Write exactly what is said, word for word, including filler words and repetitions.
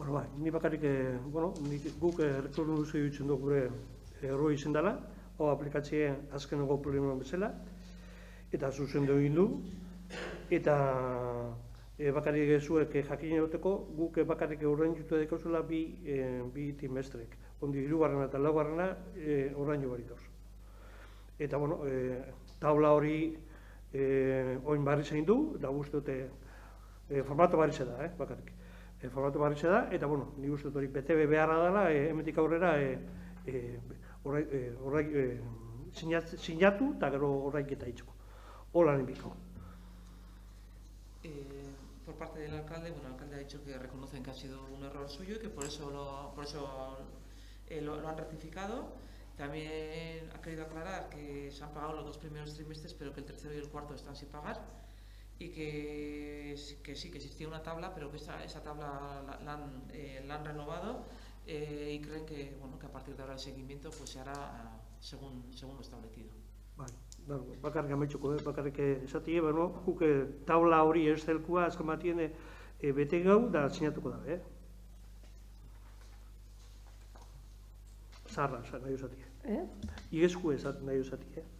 Bueno, bai, ni bakarrik, bueno, guk errekonozio dutzen dugu gure erroi izan dela, hau aplikatzie azkeneko problema bezala, eta zuzendu egin du, eta bakarrik zuek jakin egoteko, guk bakarrik orain jutu daukazula bi bi timestrek. Ondi, hirugarrena eta laugarrena orain jo baritoz. Eta, bueno, taula hori oin barri zein du, eta guzti dute formato barri da, bakarrik. Formatu barri da, eta, bueno, ni uste hori B T B beharra dela, hemetik aurrera sinatu eta gero horreik eta itxeko. Hola nibiko. Por parte del alcalde, bueno, el alcalde ha dicho que reconocen que ha sido un error suyo y que por eso lo, por eso, eh, lo, lo han rectificado. También ha querido aclarar que se han pagado los dos primeros trimestres, pero que el tercero y el cuarto están sin pagar. Y que, que sí, que existía una tabla, pero que esa, esa tabla la, la, han, eh, la han renovado eh, y creen que, bueno, que a partir de ahora el seguimiento pues, se hará uh, según, según lo establecido. Bai, bakarrik amaitzuko, bakarrik esatie, bueno, guk tabla hori ez zelkua azken batien bete gau da sinatuko da, eh? Zarra, nahi usatie. Eh? Igesku ez nahi usatie, eh?